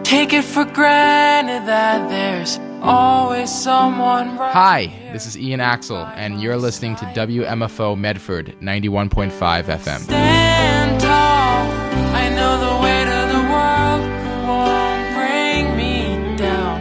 Take it for granted that there's always someone right. Hi, this is Ian Axel, and you're listening to WMFO Medford 91.5 FM. Stand tall. I know the weight of the world won't bring me down.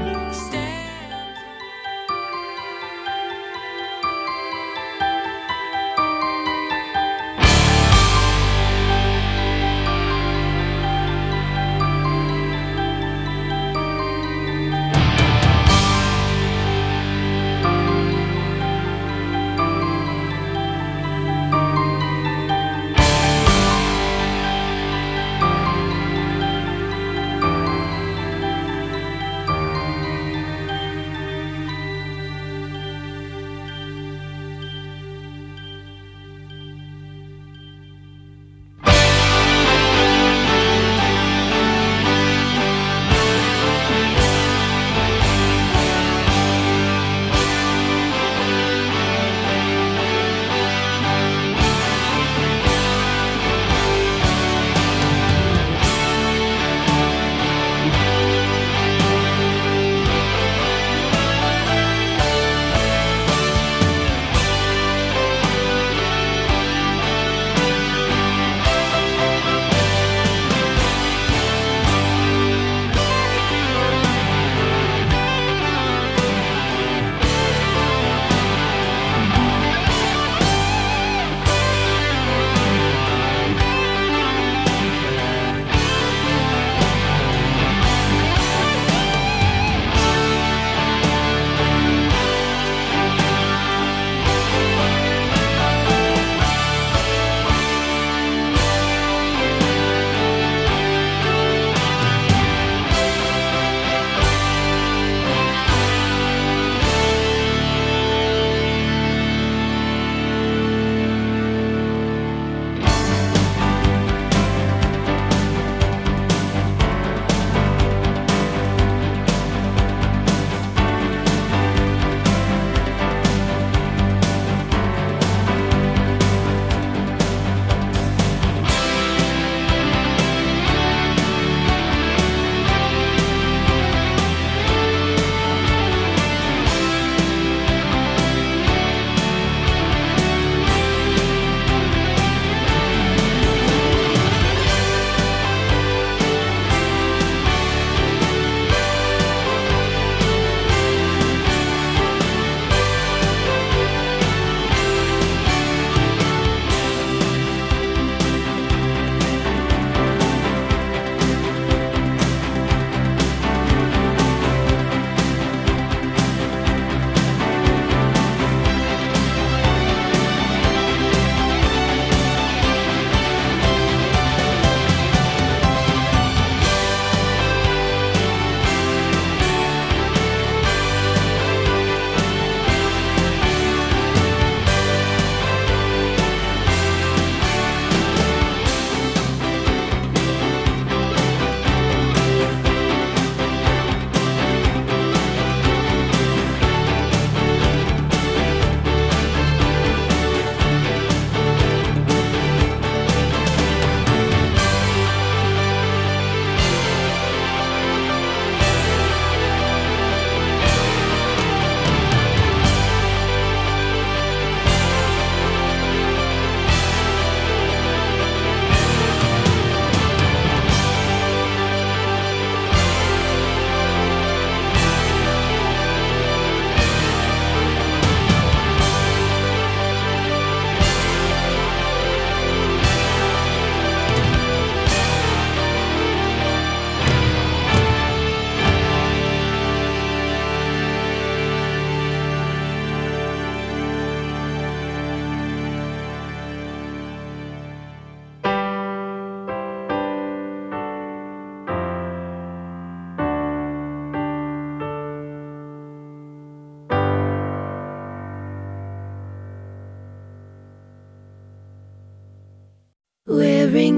Wearing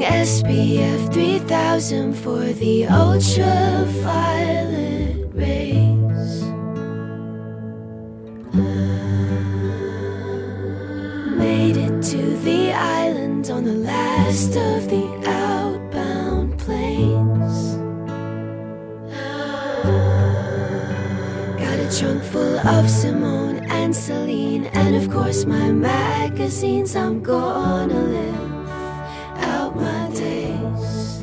SPF 3000 for the ultraviolet rays. Made it to the island on the last of the outbound planes. of Simone and Celine, and of course my magazines. I'm gonna live out my days.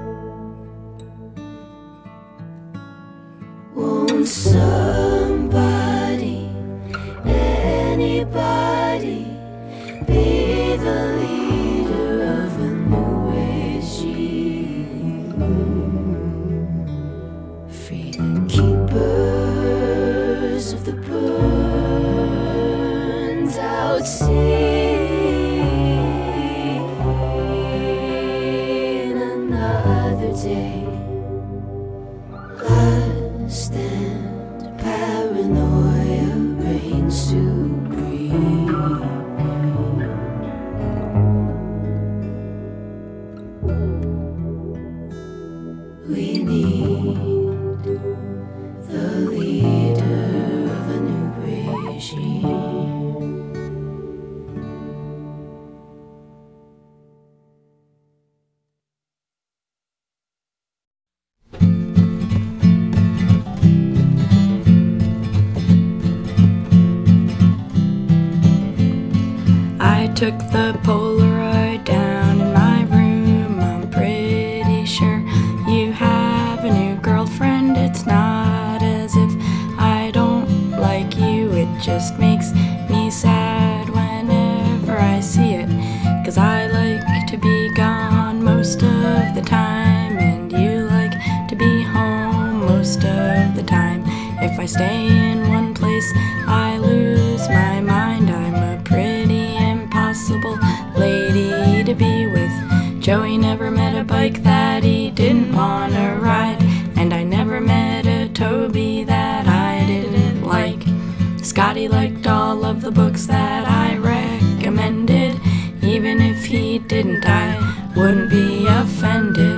Won't somebody, anybody, be the leader of a new regime? Free the keepers of the burned out sea. Another day, lust and paranoia reign supreme. We need the leader of a new regime. I took the Polaroid down in my room. I'm pretty sure you have a new girlfriend. It's not as if I don't like you. It just makes me sad whenever I see it, 'cause I like to be gone most of the time, and you like to be home most of the time. If I stay in one place, I lose my mind. I'm a pretty impossible lady to be with. Joey never met a bike that he didn't want to ride, and I never met a Toby that I didn't like. Scotty liked all of the books that I recommended. Even if he didn't, I wouldn't be offended.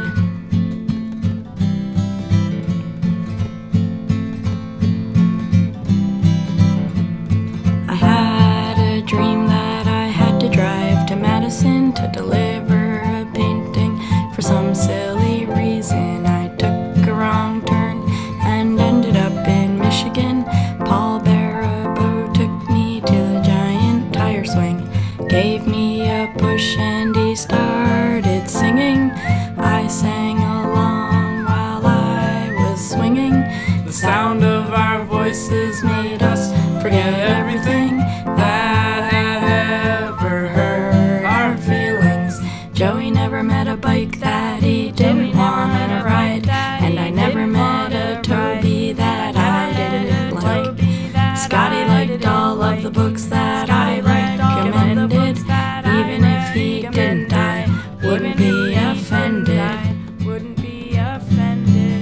I had a dream that I had to drive to Madison to deliver a painting. For some silly reason, I took a wrong turn and ended up in Michigan. Paul Barabo took me to the giant tire swing, gave me a push, and he started singing. I sang along while I was swinging. The sound of our voices made us forget everything that had ever hurt our feelings. Joey never met a bike that he didn't want to ride, and I never met a Toby that I didn't like. Scotty liked all of the books that I recommended. Even if he didn't, I wouldn't be offended. Wouldn't be offended.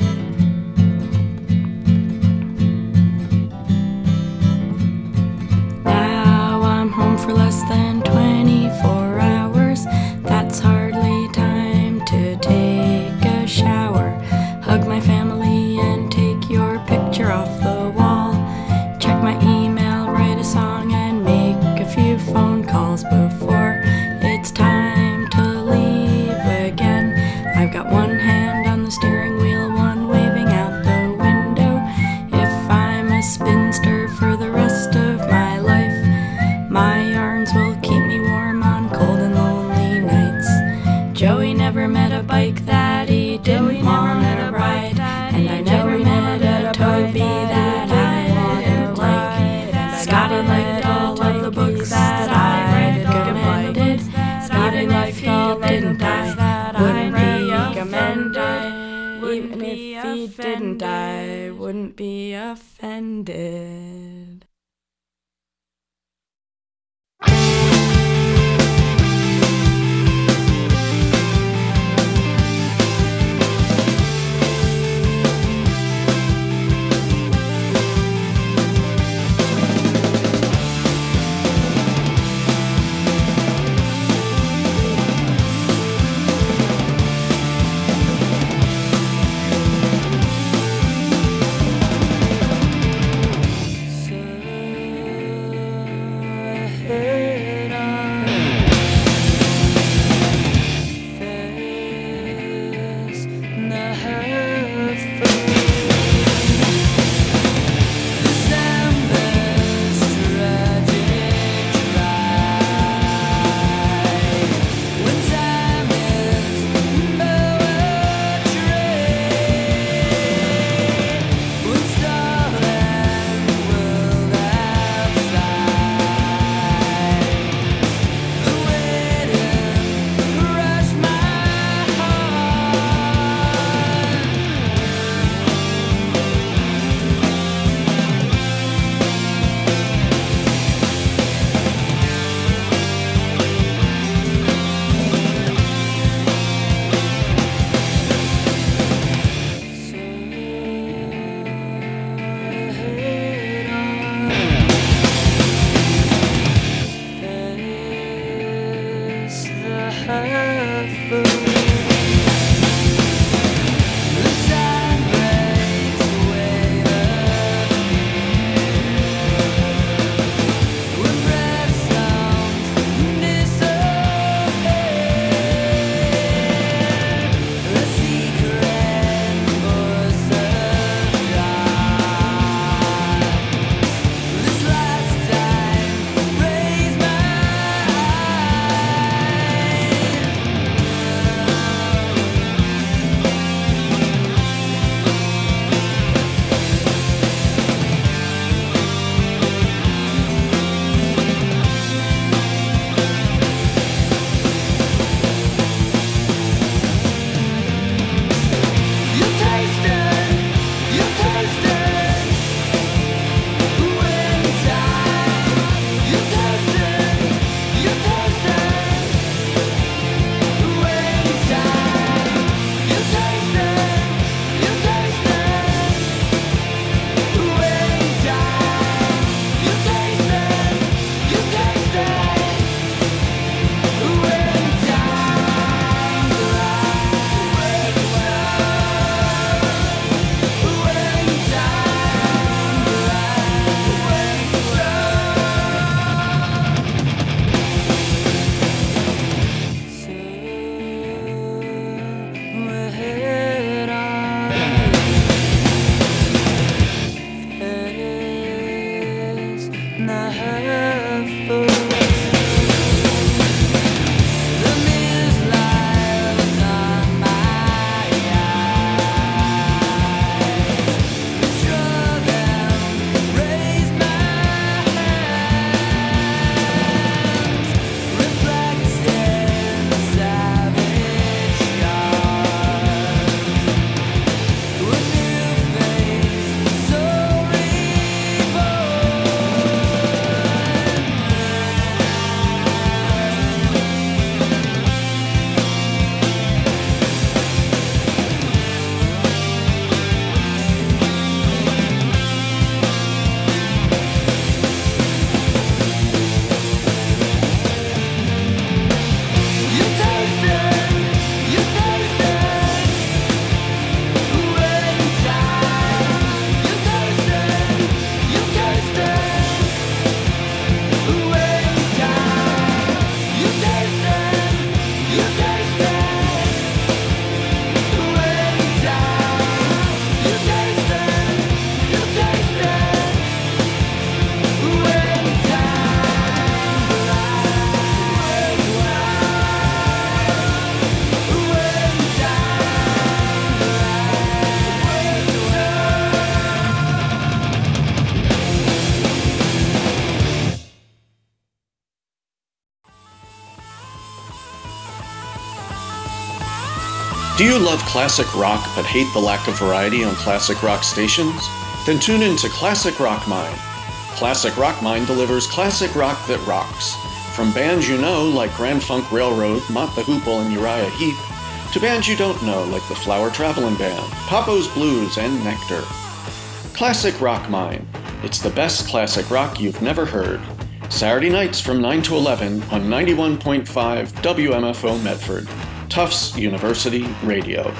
Now I'm home for less than 24 hours. That's hardly time to take a shower, hug my family, and take your picture off the wall. Check my email, write a song, and make a few phone calls before it's time to leave again. I've got one hand on the steering wheel, one waving out the window. If I'm a spinster for the rest of my life, my yarns will keep me warm on cold and lonely nights. Joey never met a bike that he didn't want to ride, and I never met a Toby that I didn't like. Scotty liked all of the books that I recommended. Even if he didn't, I wouldn't be offended. Even if he didn't, I wouldn't be offended. Do you love classic rock but hate the lack of variety on classic rock stations? Then tune in to Classic Rock Mine. Classic Rock Mine delivers classic rock that rocks. From bands you know like Grand Funk Railroad, Mott the Hoople, and Uriah Heep, to bands you don't know like the Flower Travelin' Band, Papo's Blues, and Nectar. Classic Rock Mine. It's the best classic rock you've never heard. Saturday nights from 9 to 11 on 91.5 WMFO Medford, Tufts University Radio.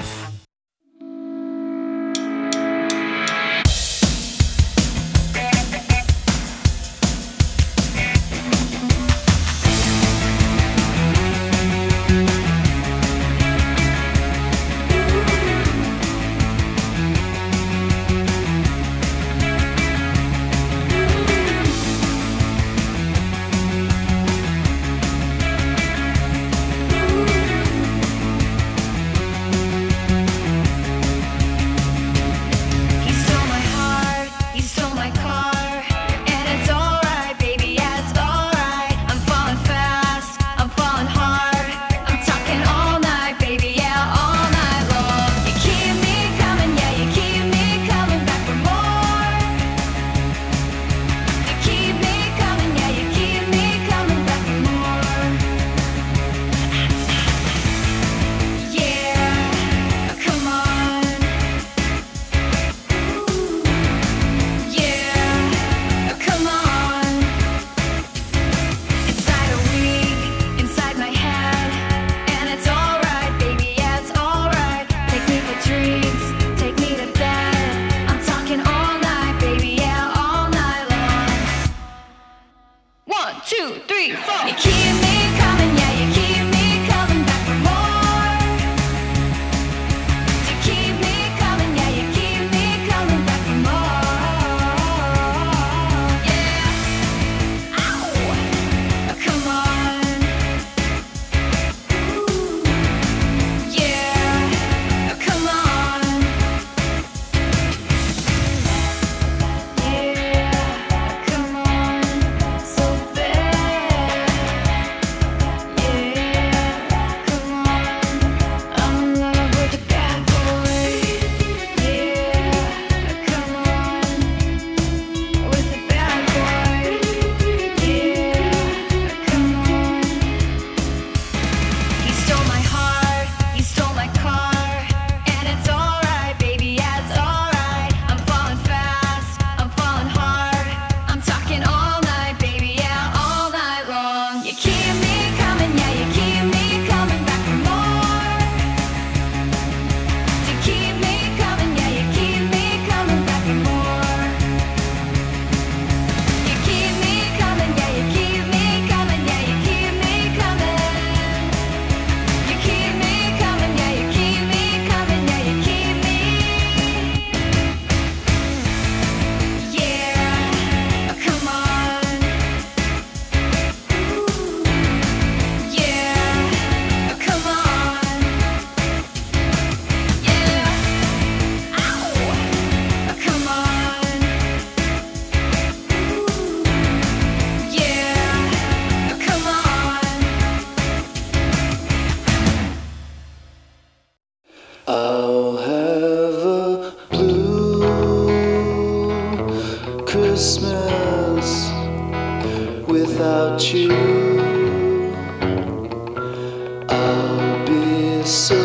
I'll have a blue Christmas without you. I'll be so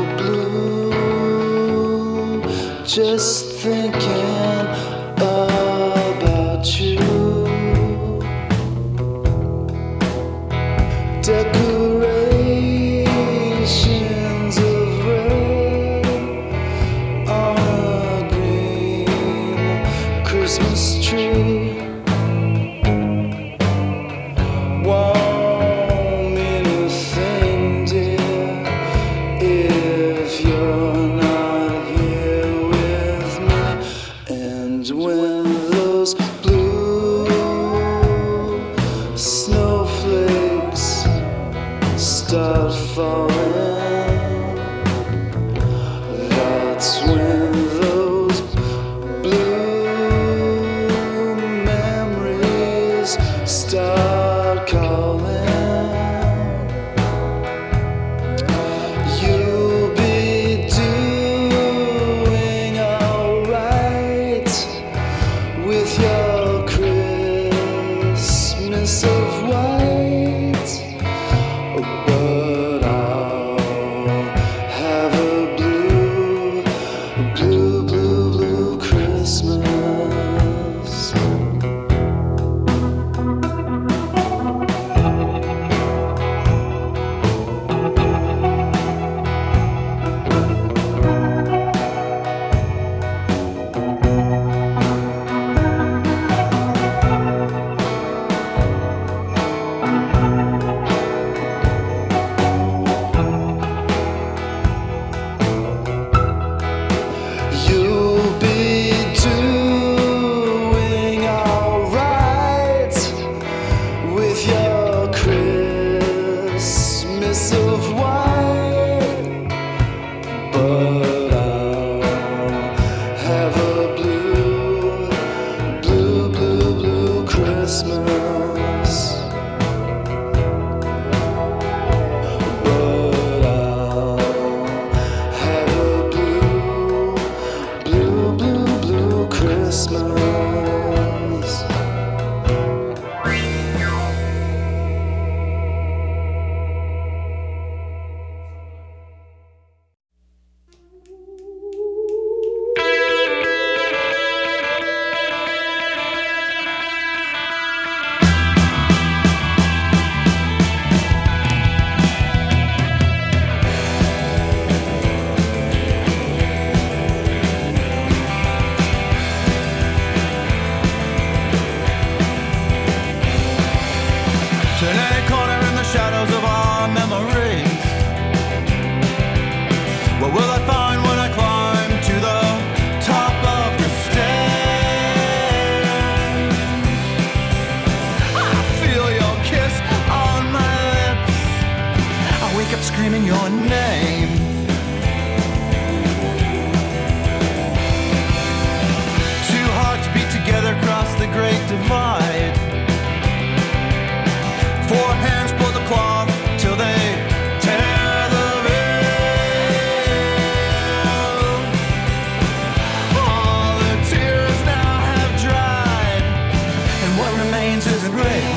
blue just thinking about you. Decorations of red on a green Christmas tree won't mean a thing, dear, if you're not here with me. And when those blue snowflakes start falling, that's when those blue memories start calling. You'll be but I'll have a blue, blue, blue, blue Christmas. But I'll have a blue, blue, blue, blue Christmas. Turn any corner in the shadows of our memories. What will I find when I climb to the top of the stairs? I feel your kiss on my lips. I wake up screaming your name. Two hearts beat together across the great divide. Four hands pull the cloth till they tear the veil. All the tears now have dried, and what remains is a grave.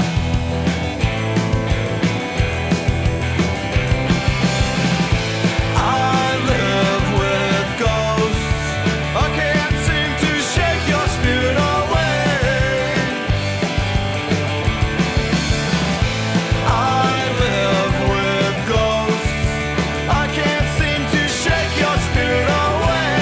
I live with ghosts. I can't seem to shake your spirit away. I live with ghosts. I can't seem to shake your spirit away.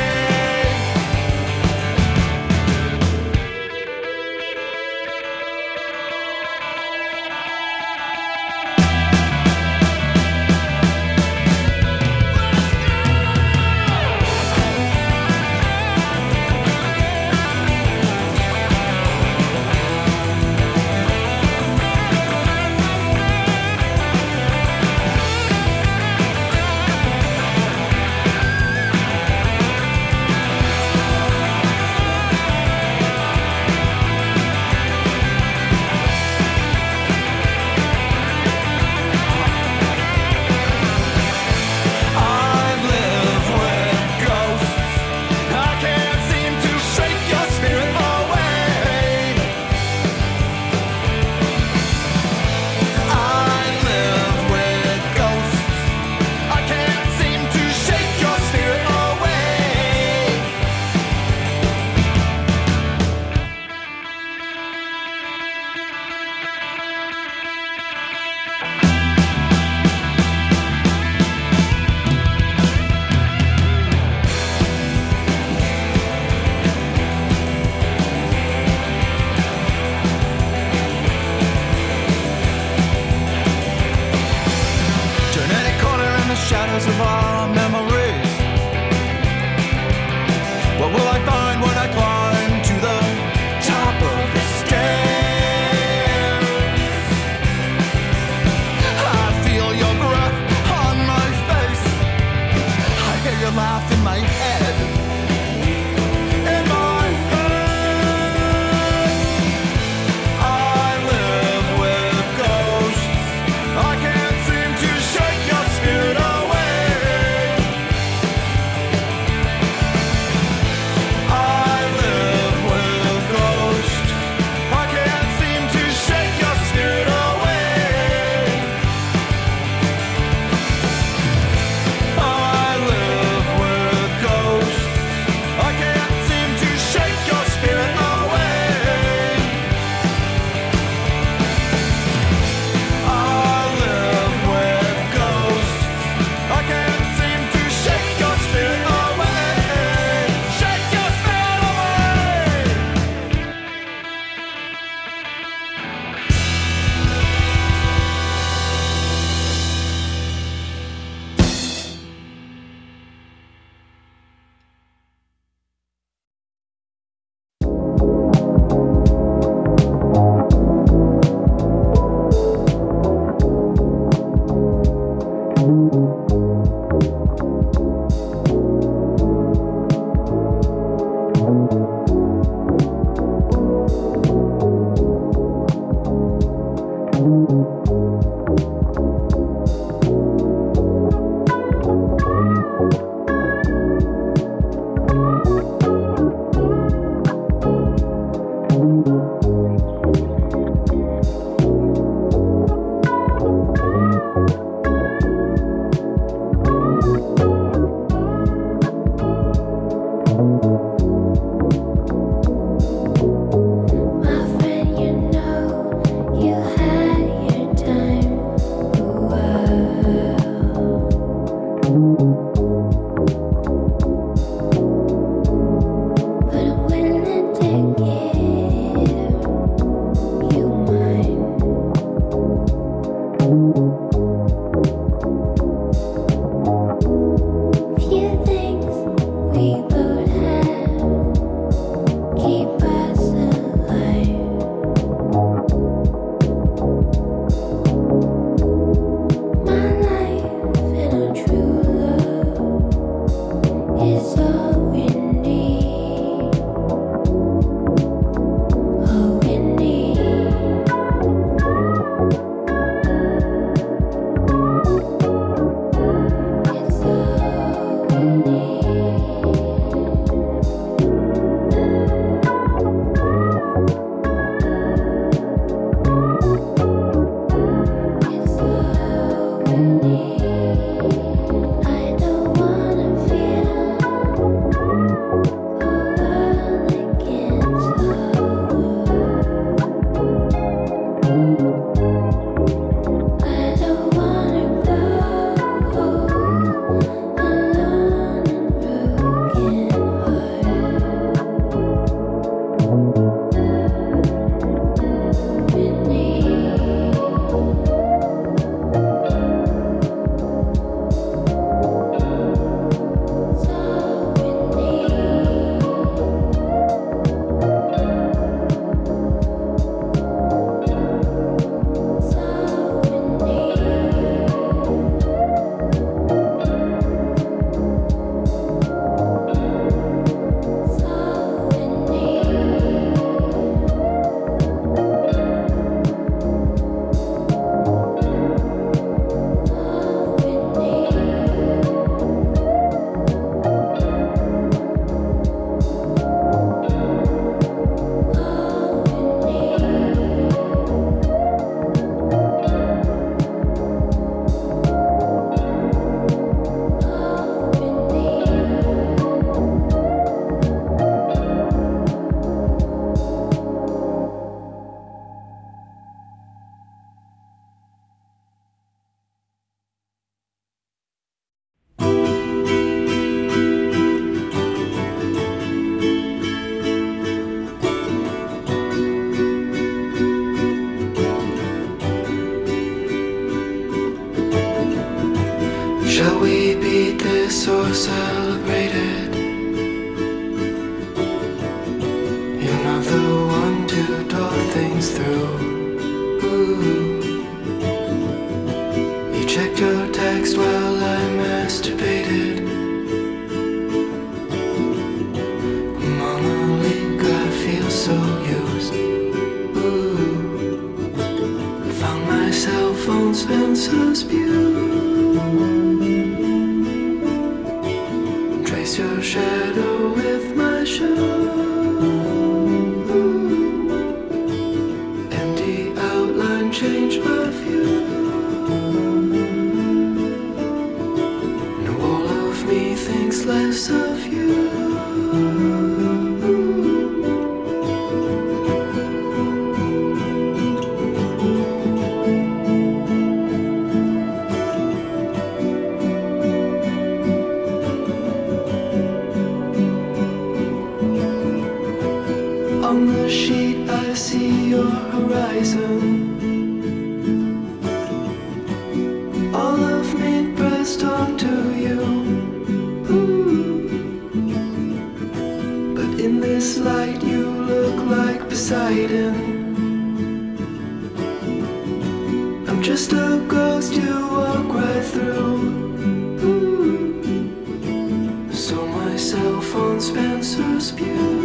Shadows of our memories. What will I find when I climb to the top of the stairs? I feel your breath on my face. I hear your laugh in my head. In my head. I live with ghosts. I can't seem to shake your spirit away. I live with ghosts. Shall we beat this or celebrate it? You're not the one to talk things through. Ooh. You checked your text while I masturbated. Monologue, I feel so used. Ooh. Found myself on Spencer's Pew. Trace your shadow with my shoe. Empty outline, change my view. No, all of me thinks less of you. On the sheet I see your horizon. All of me pressed onto you. Ooh. But in this light you look like Poseidon. I'm just a ghost you walk right through. Ooh. Saw myself on Spencer's Pew.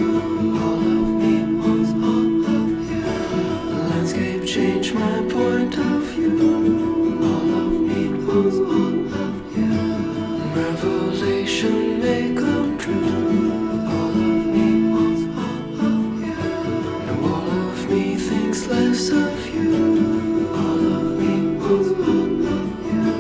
Change my point of view. All of me was all of you. Revelation may come true. All of me was all of you. No, all of me thinks less of you. All of me was all of you.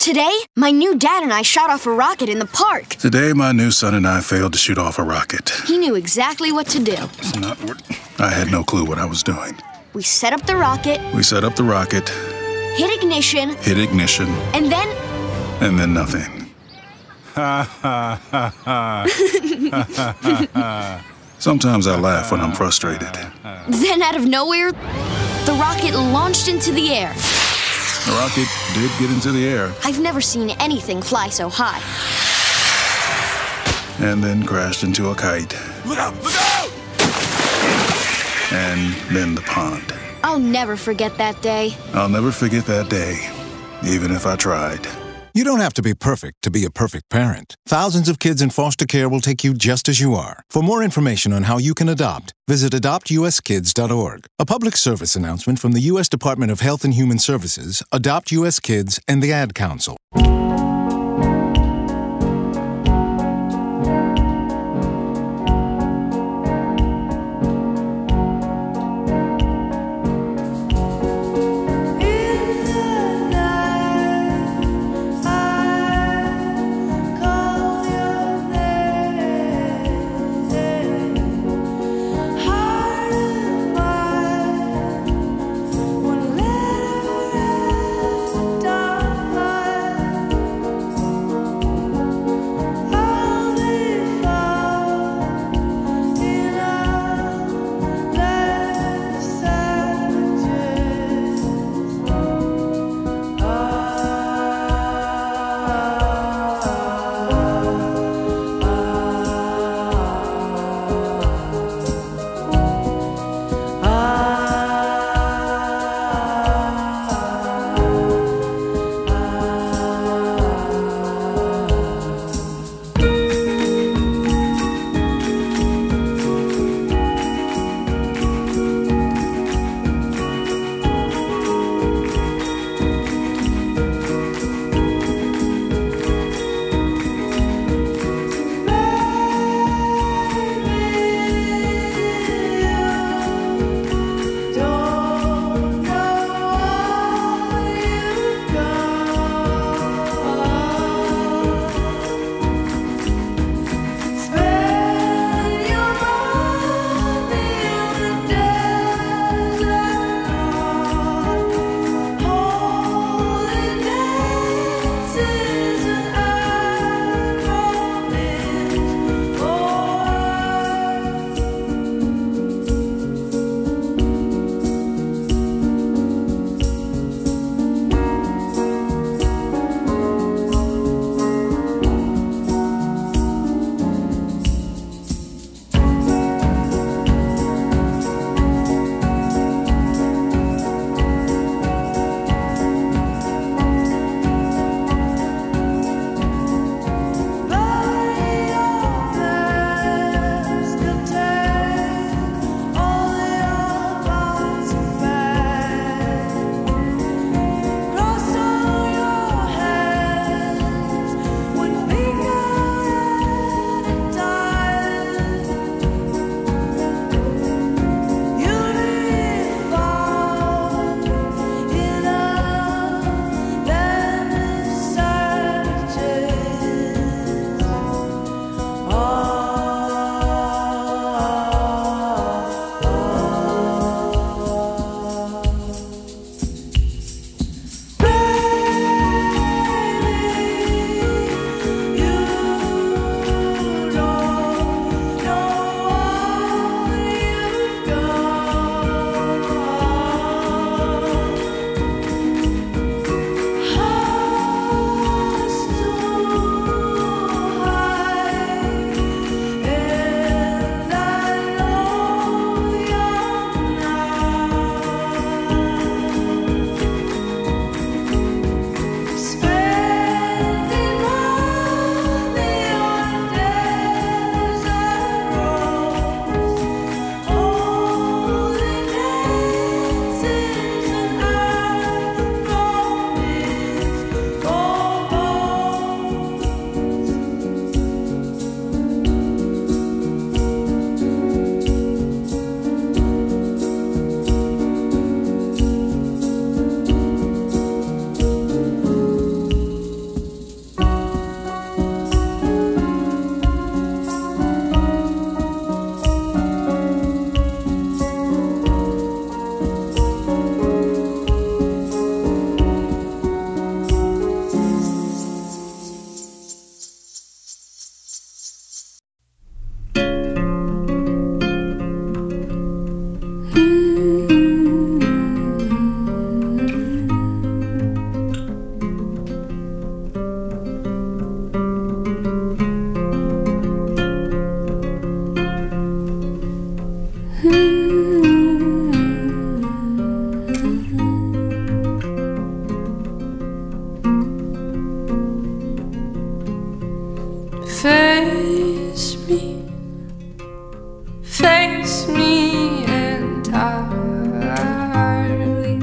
Today, my new dad and I shot off a rocket in the park. Today, my new son and I failed to shoot off a rocket. He knew exactly what to do. It's not what... I had no clue what I was doing. We set up the rocket. We set up the rocket. Hit ignition. Hit ignition. And then... And then nothing. Ha ha ha ha. Sometimes I laugh when I'm frustrated. Then out of nowhere, the rocket launched into the air. The rocket did get into the air. I've never seen anything fly so high. And then crashed into a kite. Look out! Look out! And then the pond. I'll never forget that day. I'll never forget that day, even if I tried. You don't have to be perfect to be a perfect parent. Thousands of kids in foster care will take you just as you are. For more information on how you can adopt, visit adoptuskids.org. A public service announcement from the U.S. Department of Health and Human Services, Adopt U.S. Kids, and the Ad Council. Face me entirely.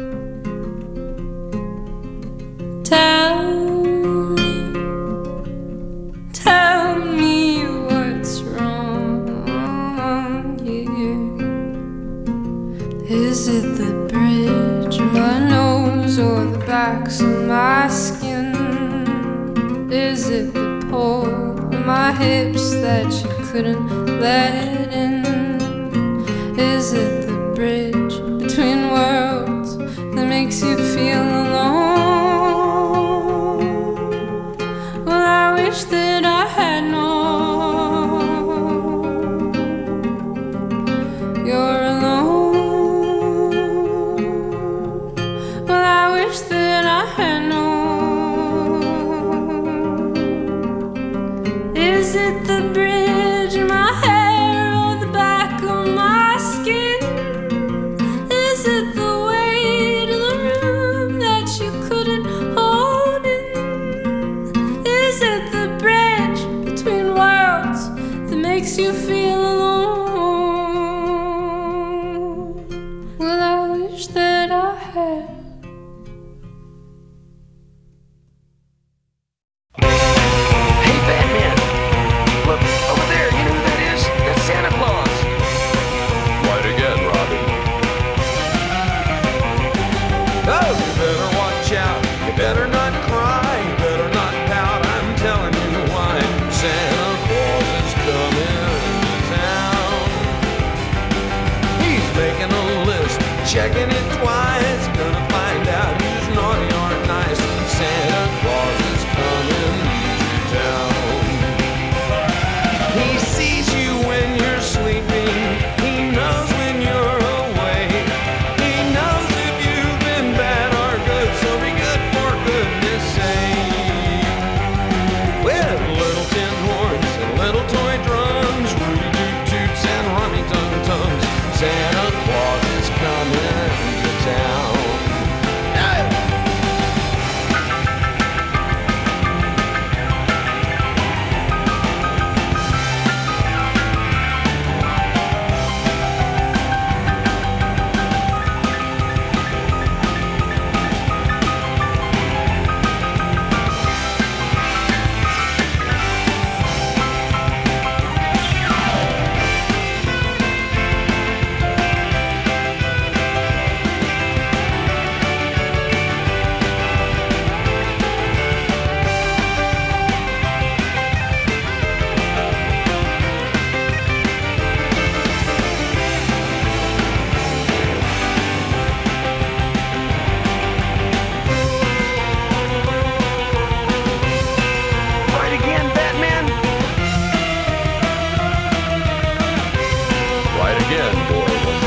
Tell me what's wrong here. Is it the bridge of my nose or the backs of my skin? Is it the pull of my hips that you couldn't let in? Is it the bridge between worlds that makes you feel alone? Well, I wish that I had known you're alone. Well, I wish that I had known. Is it the bridge in my hair or the back of my skin? Is it the weight of the room that you couldn't hold in? Is it the bridge between worlds that makes you feel alone? Well, I wish that I had. Hey, Batman! Look, over there, you know who that is? That's Santa Claus. Right again, Robin. Oh, you better watch out. You better not cry. You better not pout. I'm telling you why. Santa Claus is coming to town. He's making a list, checking it twice. Gonna find out who's naughty or nice. Santa Claus is coming to town. He sees you when you're sleeping. He knows when you're awake. He knows if you've been bad or good. So be good for goodness sake. With little tin horns and little toy drums, Rudy toot toots and rummy tum tums, Santa Claus is coming to town. Right again, Batman? Right again, boy wonder.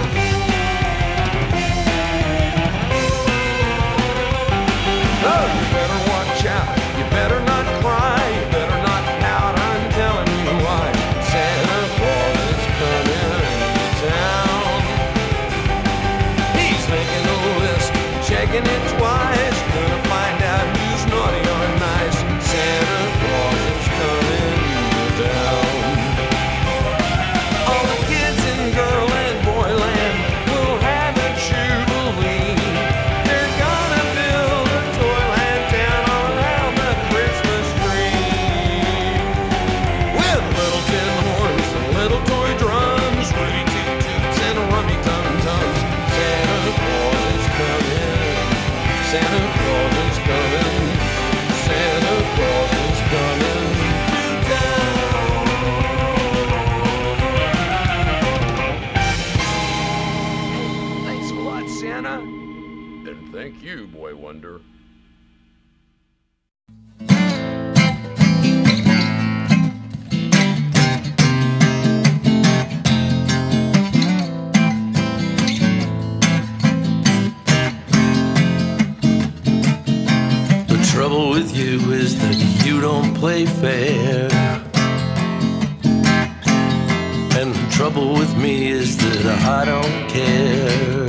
Oh, you better watch out. You better not cry. You better not pout. I'm telling you why. Santa Claus is coming to town. He's making a list, checking it twice. Gonna find out who's naughty or nice. Santa Claus is coming to town. All the kids in girl and boy land will have a jubilee. They're gonna build a toyland town all around the Christmas tree. With little tin horns and little toy drums, Rudy toot toots and rummy tum tums, Santa Claus is coming. Santa Claus is coming. Santa Claus is coming to town. Thanks a lot, Santa. And thank you, boy wonder. The trouble with you is that you don't play fair. And the trouble with me is that I don't care.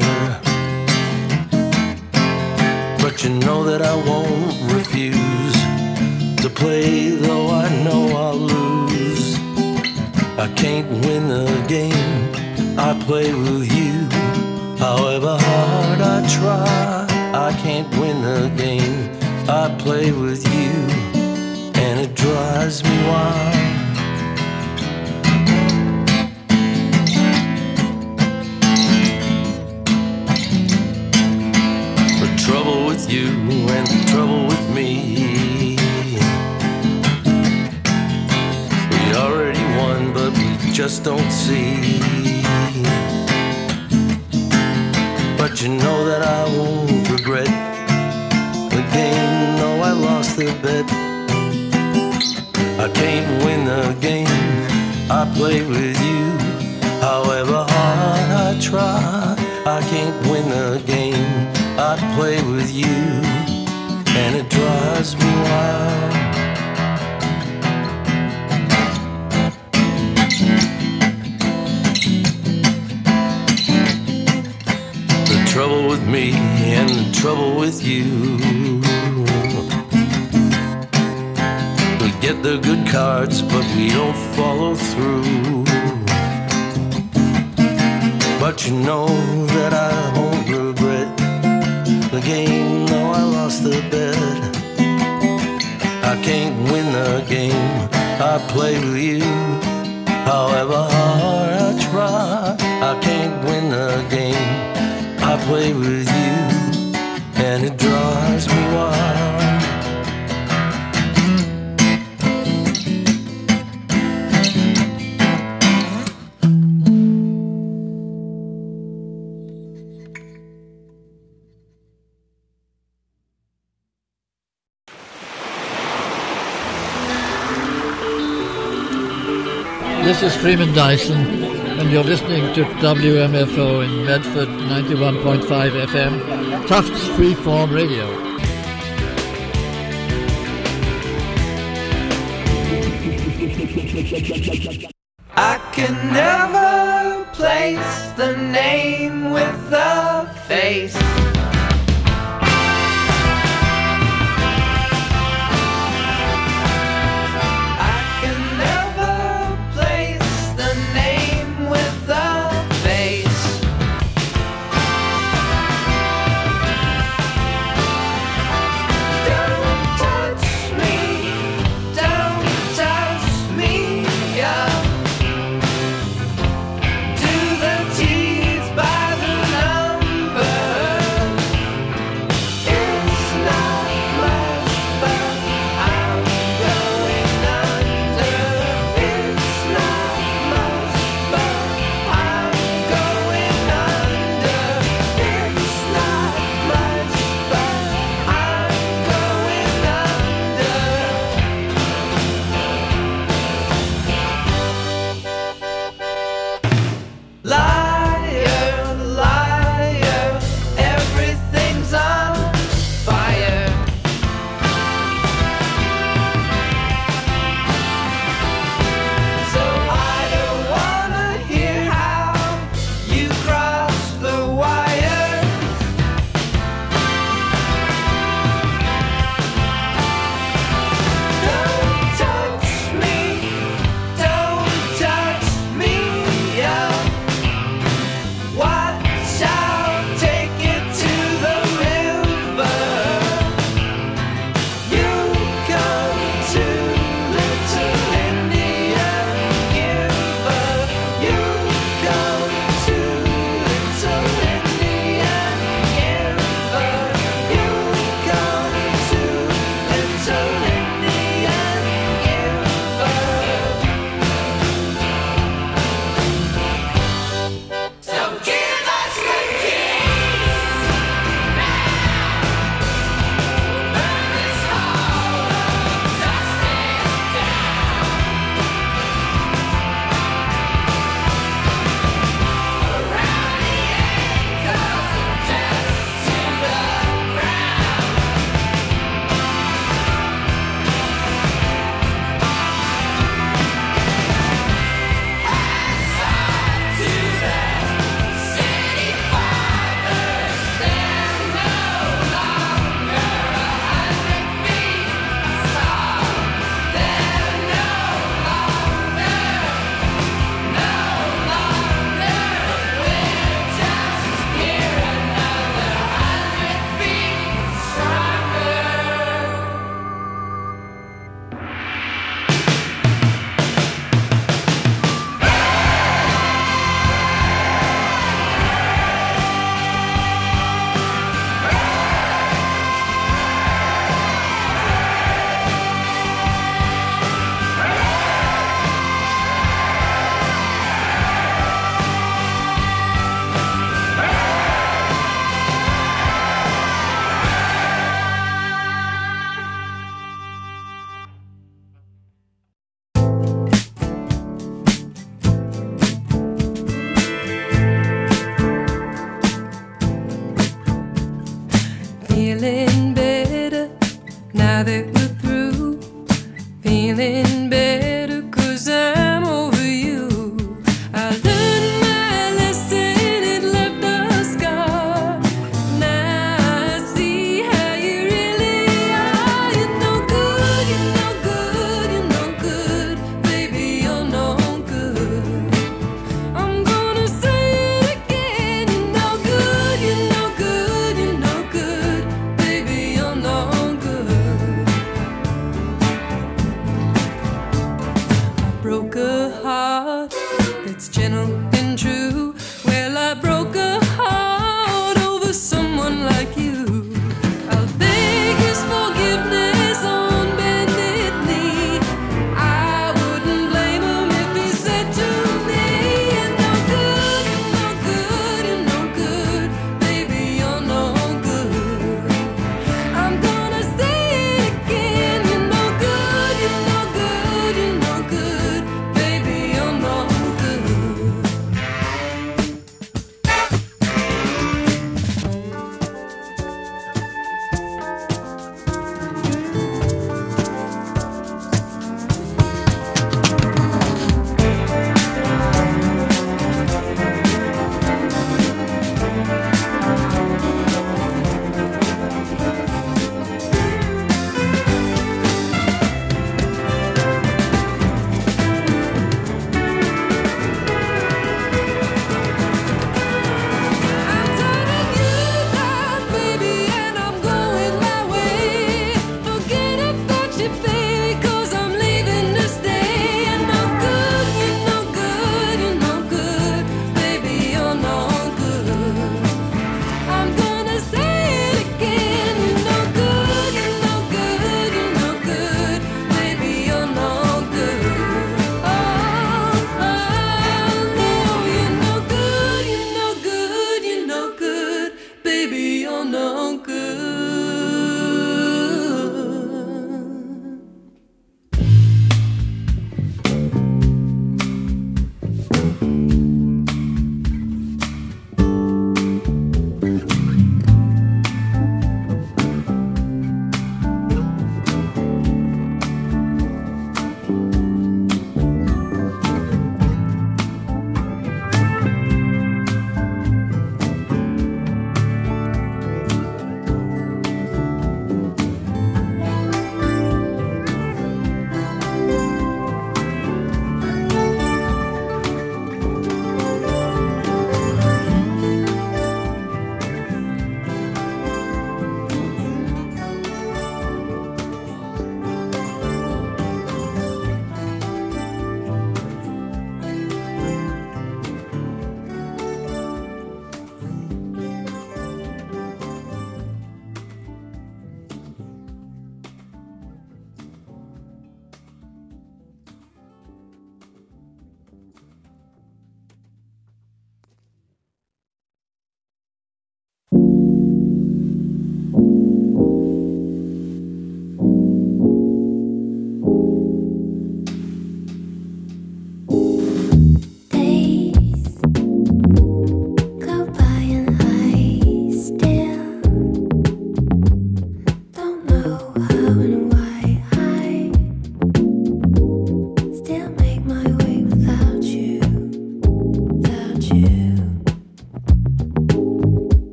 But you know that I won't refuse to play, though I know I'll lose. I can't win the game I play with you. However hard I try, I can't win the game I play with you, and it drives me wild. The trouble with you and the trouble with me, we already won, but we just don't see. But you know that I won't regret the game, no, I lost the bet. I can't win the game I play with you. However hard I try, I can't win the game I play with you, and it drives me wild. The trouble with me and the trouble with you, we get the good cards, but we don't follow through. But you know that I won't regret the game, no, I lost the bet. I can't win the game I play with you. However hard I try, I can't win the game I play with you, and it drives me wild. This is Freeman Dyson, and you're listening to WMFO in Medford 91.5 FM, Tufts Freeform Radio. I can never place the name with the face. Do the teeth by the number.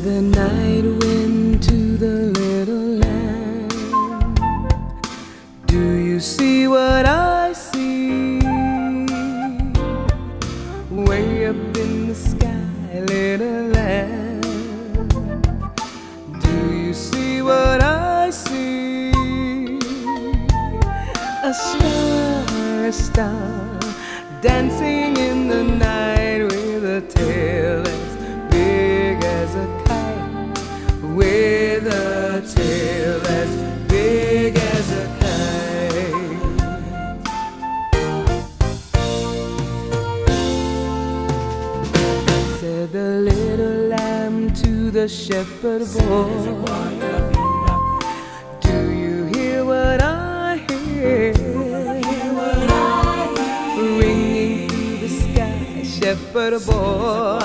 the night wind to the little lamb, do you see what I see? Way up in the sky, little lamb, do you see what I see? A star, dancing in the night with a tail as big as a kite, with a tail as big as a kite. Said the little lamb to the shepherd boy, do you hear what I hear? Ringing through the sky, shepherd boy,